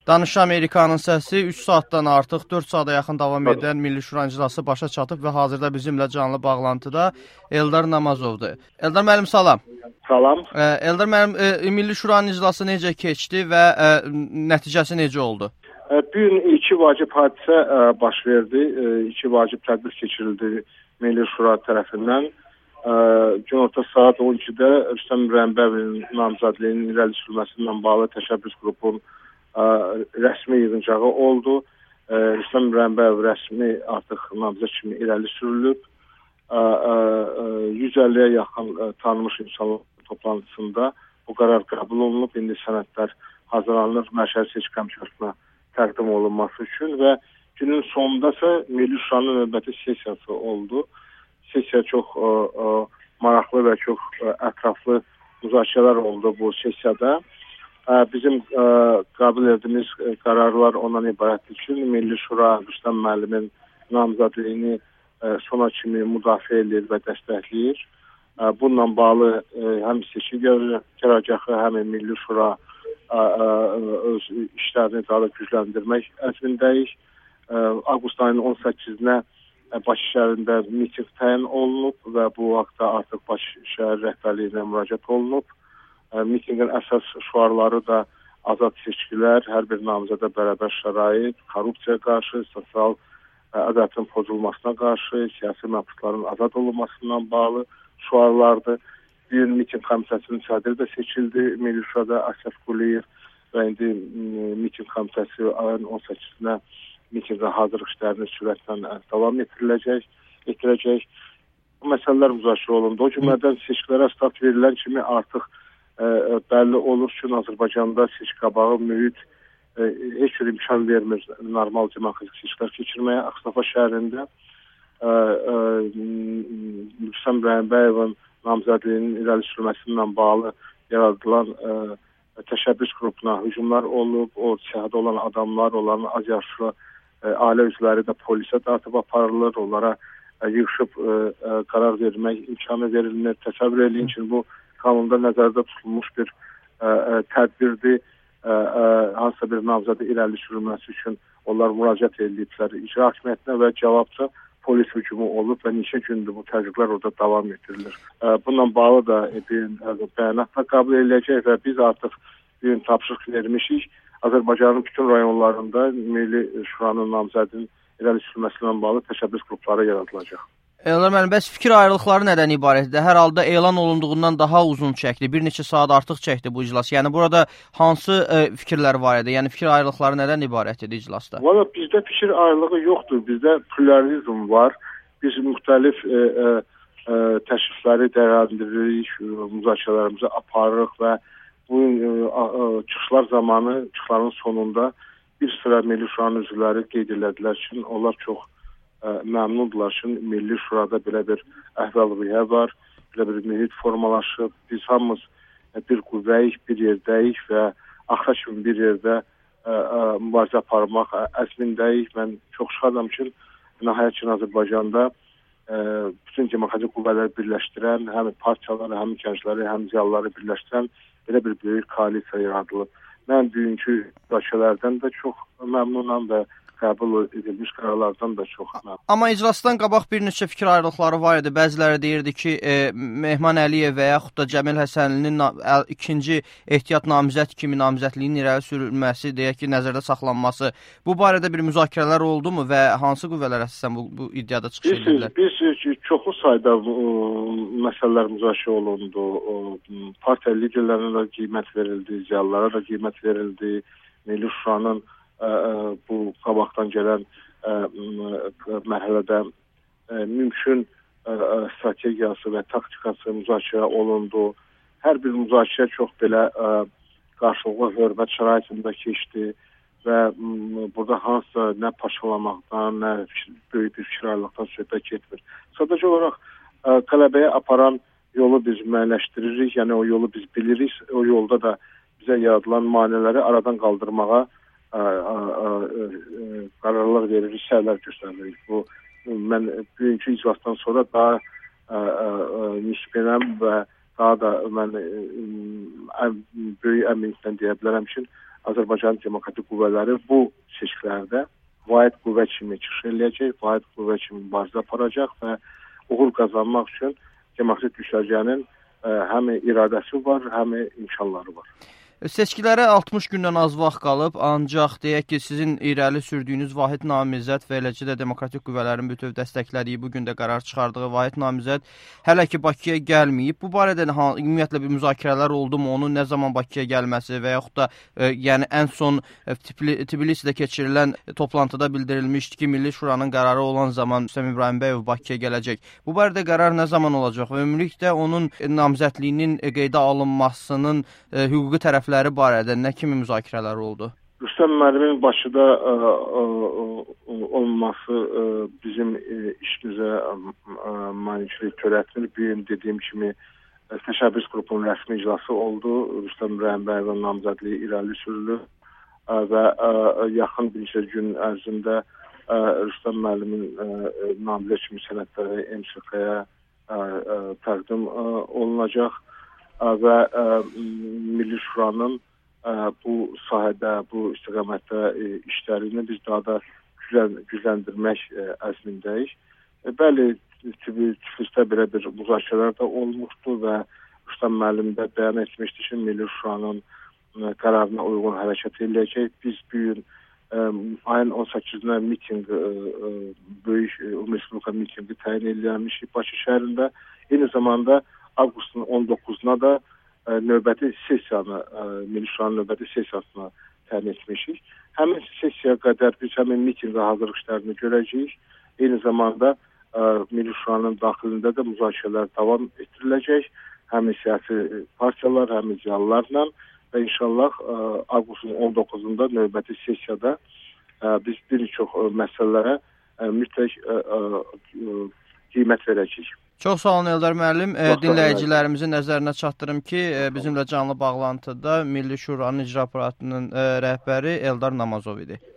Danış Amerikanın səsi 3 saatdan artıq 4 saata yaxın davam edən Milli Şura iclası başa çatıb və hazırda bizimlə canlı bağlantıda Eldar Namazovdur. Eldar müəllim, salam. Salam. Eldar müəllim, Milli Şuranın iclası necə keçdi və nəticəsi necə oldu? Bu gün iki vacib hadisə baş verdi. İki vacib tədbir keçirildi Milli Şura tərəfindən. Günorta saat 12-də Rüstəm Rəmbəyevin namizədliyinin irəli sürülməsindən bağlı təşəbbüs qrupunun rəsmi yığıncağı oldu. Rüstəm Rəmbəyev rəsmi artıq namizəd kimi irəli sürülüb. 150-yə yaxın tanınmış insanlar toplantısında bu qərar qəbul olunub. İndi sənədlər hazırlanır Mərkəzi Seçki Komissiyasına təqdim olunması üçün və günün sonunda isə Milli Şuranın növbəti sessiyası oldu. Sessiya çox maraqlı və çox ətraflı müzakirələr oldu bu sessiyada. Bizim qəbul etdiyimiz qərarlar ondan ibarətdir ki, Milli Şura Rüstəm müəllimin namizədliyini sona kimi müdafiə edir və dəstəkləyir. Bununla bağlı həm seçki qərargahı, həm Milli Şura öz işlərini daha da gücləndirmək əzmindəyik. Avqust ayının 18-nə Bakı şəhərində miting təyin olunub və bu haqda artıq Bakı şəhər rəhbərliyinə müraciət olunub. Mitingin əsas şüarları da azad seçkilər, hər bir namizədə bərabər şərait, korrupsiyaya qarşı, sosial ədalətin pozulmasına qarşı, siyasi məhbusların azad olunmasından bağlı şüarlardır. Bir gün miting komissiyasının sədri də seçildi Milli Şurada Asaf Quliyev və indi miting komissiyası ayın 18-nə mitingə hazırlıq işlərini sürətlə davam etdirəcək. Bu məsələlər müzakirə olundu. O cümlədən seçkilərə start verilən kimi artıq bəlli olur ki, Azərbaycanda seçki qabağı mühit heç bir imkan vermir normal demokratik seçkilər keçirməyə. Ağstafa şəhərində Rüstəm Rəmbəyevin namizədliyinin irəli sürülməsindən bağlı yaradılan təşəbbüs qrupuna hücumlar olub. O siyahıda olan adamlar, onların az yaşlı ailə üzvləri də polisə dartıb aparılır. Onlara yığışıb qərar vermək imkanı verilmir. Təsəvvür edin ki, bu qanunda nəzərdə tutulmuş bir tədbirdir. Hansısa bir namizədə irəli sürülməsi üçün onlar müraciət ediblər icra hakimiyyətinə və cavabca polis hücumu olub və neçə gündür bu təqiblər orada davam etdirilir. Bununla bağlı da bir bəyanatla qəbul ediləcək və biz artıq bir gün tapşırıq vermişik. Azərbaycanın bütün rayonlarında Milli Şuranın namizədinin irəli sürülməsindən bağlı təşəbbüs qrupları yaradılacaq. Eldar müəllim, bəs fikir ayrılıqları nədən ibarətdir? Hər halda elan olunduğundan daha uzun çəkdi, bir neçə saat artıq çəkdi bu iclas. Yəni burada hansı fikirlər var idi? Yəni fikir ayrılıqları nədən ibarətdir iclasda? Valla bizdə fikir ayrılığı yoxdur. Bizdə pluralizm var. Biz müxtəlif təşrifləri dəyərləndiririk, müzakirələrimizi aparırıq və bu çıxışlar zamanı, çıxışların sonunda bir sıra Milli Şuranın üzvləri qeyd elədilər ki, onlar çox məmnundurlar ki, Milli Şurada belə bir əhval-ruhiyyə var, belə bir mühit formalaşıb. Biz hamımız bir qüvvəyik, bir yerdəyik və axıra kimi bir yerdə mübarizə aparmaq əzmindəyik. Mən çox şadam ki, nəhayət ki, Azərbaycanda bütün demokratik qüvvələri birləşdirən, həm partiyaları, həm gəncləri, həm ziyalıları birləşdirən belə bir böyük koalisiya yaradılıb. Mən bugünkü müzakirələrdən də çox məmnunam və qəbul edilmiş qərarlardan da çox məmnunam. Amma iclasdan qabaq bir neçə fikir ayrılıqları var idi. Bəziləri deyirdi ki, Mehman Əliyev və yaxud da Cəmil Həsənlinin ikinci ehtiyat namizəd kimi namizədliyinin irəli sürülməsi, deyək ki, nəzərdə saxlanması. Bu barədə bir müzakirələr oldu mu və hansı qüvvələr əsasən bu iddiada çıxış edirlər? Biz çoxlu sayda məsələlər müzakirə olundu. Partiya liderlərinə də qiymət verildi, ziyalılara da qiymət verildi. Milli Şuranın bu qabaqdan gələn mərhələdə mümkün strategiyası və taktikası müzakirə olundu. Hər bir müzakirə çox belə qarşılıqlı hörmət şəraitində keçdi və burada hansısa nə paşalamaqdan, nə böyük bir fikir ayrılıqdan söhbət getmir. Sadəcə olaraq qələbəyə aparan yolu biz müəyyənləşdiririk, yəni o yolu biz bilirik. O yolda da bizə yaradılan maneələri aradan qaldırmağa qərarlar veririk, səylər göstəririk. Bu, mən bugünkü iclasdan sonra daha nisbənəm və daha da mən böyük əminliklə deyə bilərəm ki, Azərbaycan Demokratik Qüvvələri bu seçkilərdə vahid qüvvə kimi çıxış eləyəcək, vahid qüvvə kimi mübarizə aparacaq və uğur qazanmaq üçün demokratik düşərgənin həm iradəsi var, həm imkanları var. Seçkilərə 60 gündən az vaxt qalıb, ancaq deyək ki, sizin irəli sürdüyünüz vahid namizəd və eləcə də demokratik qüvvələrin bütöv dəstəklədiyi, bugün də qərar çıxardığı vahid namizəd hələ ki Bakıya gəlməyib. Bu barədə ümumiyyətlə bir müzakirələr oldu mu? Onun nə zaman Bakıya gəlməsi və yaxud da yəni ən son Tbilisidə keçirilən toplantıda bildirilmişdi ki, Milli Şuranın qərarı olan zaman Rüstəm İbrahimbəyov Bakıya gələcək. Bu barədə qərar nə zaman olacaq və ümumilikdə onun namizədliyinin qeydə alınmasının hüquqi tərəfləri barədə nə kimi müzakirələr oldu? Rüstəm müəllimin Bakıda olması bizim işimizə maneçilik törətmir. Bu gün dediyim kimi təşəbbüs qrupunun rəsmi iclası oldu. Rüstəm İbrahimbəyovun namizədliyi irəli sürülür və yaxın bir neçə gün ərzində Rüstəm müəllimin namizəd kimi sənədləri MSK-yə təqdim olunacaq və Milli Şuranın bu sahədə, bu istiqamətdə işlərini biz daha da gücləndirmək əzmindəyik. Bəli, Tiflisdə belə bir müzakirələr də olmuşdu və Rüstəm müəllim də bəyan etmişdi ki, Milli Şuranın qərarına uyğun hərəkət edəcək. Biz bu gün ayın 18-nə miting, böyük Respublika mitingi təyin edilmişik Bakı şəhərində. Eyni zamanda avqustun 19-na da növbəti sessiyanı, Milli Şuranın növbəti sessiyasına təyin etmişik. Həmin sessiyaya qədər biz həmin mitingə hazırlıq işlərini görəcəyik. Eyni zamanda Milli Şuranın daxilində də müzakirələr davam etdiriləcək. Həmin siyasi partiyalar, həmin ziyalılarla və inşallah avqustun 19-da növbəti sessiyada biz bir çox məsələlərə mütləq qiymət verəcəyik. Çox sağ olun Eldar müəllim. Dinləyicilərimizin nəzərinə çatdırım ki, bizimlə canlı bağlantıda Milli Şuranın icra aparatının rəhbəri Eldar Namazov idi.